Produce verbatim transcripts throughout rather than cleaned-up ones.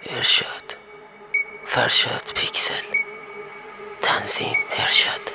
ارشاد فرشاد پیکسل تنظیم ارشاد.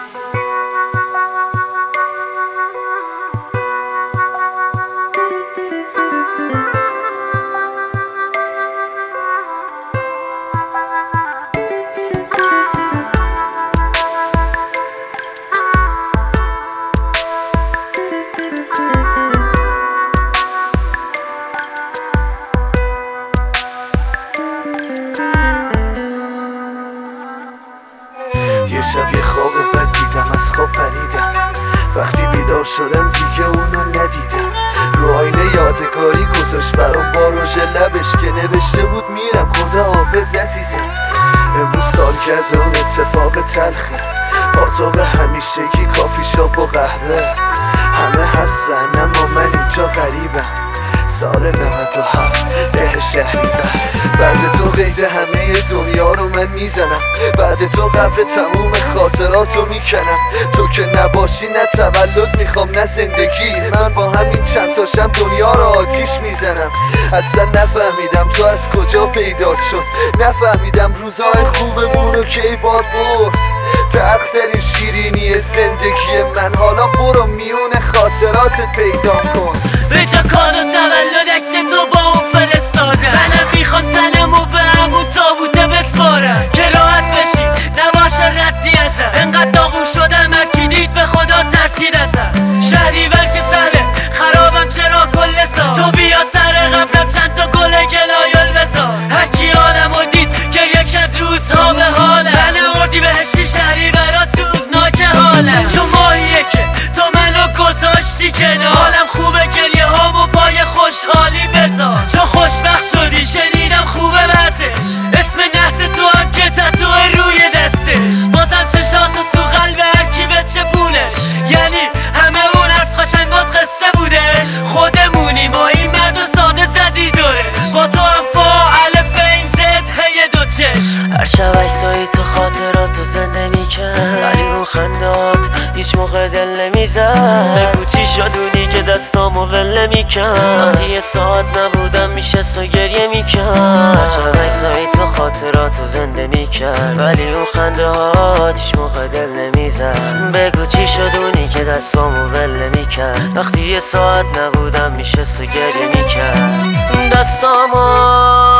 یه شب یه خواب بد دیدم، از خواب پریدم. وقتی بیدار شدم دیگه اونو ندیدم. رو آینه یادگاری گذاشت برام با رژ لبش که نوشته بود میرم خدا حافظ عزیزم. امروز سال کرده اون اتفاق تلخه، پاتوق همیشگی کافی شاپ و قهوه. همه هستن اما من اینجا غریبم. سال نود و هفت ده شهریور. بعد تو قید همه دنیا رو من میزنم. بعد تو قبر تموم خاطراتو میکنم. تو که نباشی نه تولد میخوام نه زندگی. من با همین چند تاشم دنیا رو آتیش میزنم. اصلا نفهمیدم تو از کجا پیدا شد. نفهمیدم روزای خوبمونو کی باد برد. تلخترین شیرینی زندگی من. حالا برو میون خاطراتت پیدا کن. به جا کادو تولد عکس تو با اون فرستادم. منم میخوام تنمو به همون تابوته بسپارم که راحت بشی نباشه ردی ازم. انقدر داغون شدم هرکی دید به خدا ترسید ازم. شهریور که سره خرابم چرا کل سال. تو بیا سر قبرم چند تا گل گلایل بذار. هرکی حالمو دید گریه کرد روزها به حالم. من اردی بهشتی شهریورا سوزناک حالم. چون ماهیه که تو منو گذاشتی کنار. حالم خوبه گریه هامو پای خوشحالی بذار. چون خوشبخت شدی شنیدم خوبه وزش. اسم نحس تو هم که تتوه روی دستش. بازم چشاتو تو قلب هرکی به چپونش. یعنی همه اون از قشنگات قصه بودش. خودمونی ما این مرد و ساده زدی دورش. با تو هم فاعل فین زد هی دو چشم. هر شب عکسایی تو خاطراتو زنده میکرد، ولی اون خندات هیچ موقع دل نمیزد. بگو چی شدونی که دستامو ول نمیکرد. وقتی یه ساعت نبودم میشست و گریه میکرد. هر شب عکسایی تو خاطراتو زنده میکرد، ولی اون خندات هیچ موقع دل نمیزد. بگو چی شدونی که دستامو ول نمیکرد. وقتی یه ساعت نبودم میشست و گریه میکرد. دستامو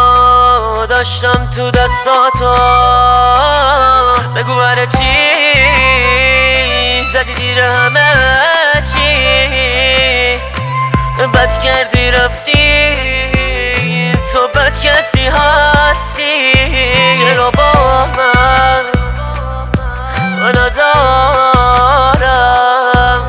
داشتم تو دستاتو. بگو برای چی زدی دیر همه چی. بد کردی رفتی تو بد کسی هستی. چرا با من منو دارم.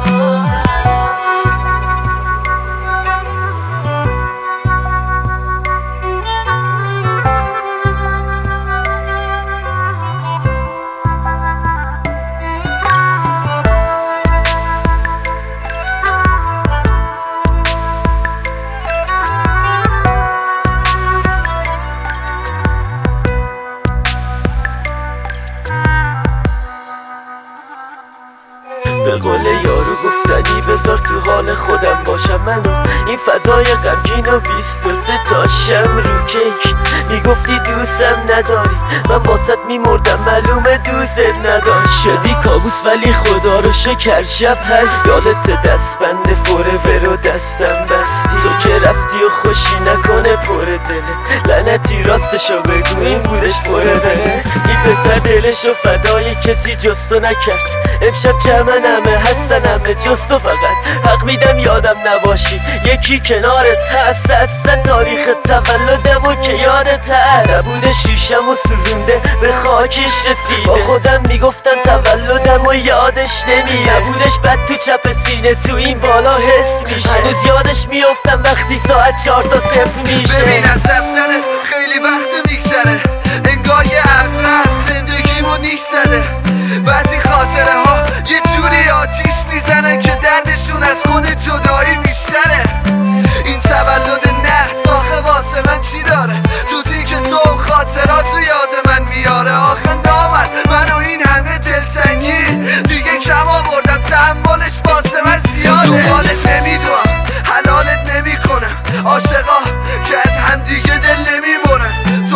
به قول یارو گفتنی بذار تو حال خودم باشم. منو این فضای غمگین و بیست و سه تاشم رو کیک. میگفتی دوستم نداری من باست میمردم معلومه دوست نداری. شدی کابوس ولی خدا رو شکر شب هست. یادت دستبند فورور و دستم بستی. تو که رفتی و خوشی نکنه پر دلت. لعنتی راستشو بگو این بودش پر دلت. این پسر دلشو فدای کسی جستو نکرد. امشب جمعن همه هستن همه جز تو فقط. حق میدم یادم نباشی یکی کنارت هست. اصلا تاریخ تولدم و که یادت هست. نبوده شیشم و سوزونده به خاکش رسیده. با خودم میگفتم تولدم و یادش نمیاد. نبودش بد تو چپ سینه تو این بالا حس میشه. هنوز یادش میافتم وقتی ساعت چهار تا صفر میشه. ببین از رفتنه خیلی وقت میگذره. انگار یه عقل رفت زندگیمو نیش زده. بعضی خاطره ها یه جوری آتیش میزنن که دردشون از خود جدایی بیشتره. این تولد نحس آخه واسه من چی داره جزی که تو خاطراتو یاد من میاره. آخه نامن منو این همه دلتنگی دیگه کم آوردم. تحملش واسه من زیاده. دنبالت نمیدوام حلالت نمیکنم. عاشقا که از همدیگه دل نمیبرن.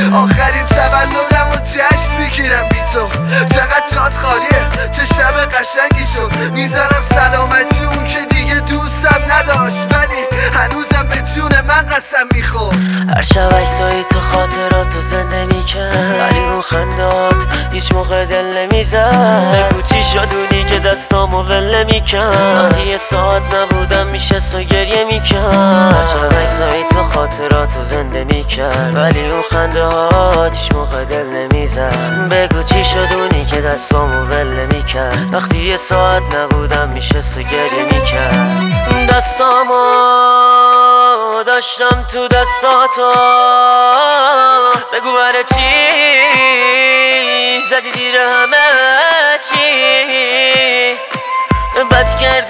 آخرین تولدم و جشن میگیرم بی تو. چقدر جات خالیه، چه شب قشنگی شد. میزنم سلامتی اون که دیگه دوستم نداشت، ولی هنوزم به جون من قسم میخورد. هر شب عکسایی تو خاطراتو زنده میکرد، ولی اون خندات هیچ موقع دل نمیزد. بگو چی شد اونی که دستامو ول نمیکرد، وقتی یه ساعت نبودم میشست و گریه میکرد. هر شب عکسایی تو خاطراتو زنده میکرد، ولی اون خندات هیچ موقع دل نمیزد. بگو چی شد اونی که دستامو ول نمیکرد، وقتی یه ساعت نبودم میشست و گریه میکرد. دستامو داشتم تو دستاتو، بگو برای چی زدی دیر همه چی. بد کردی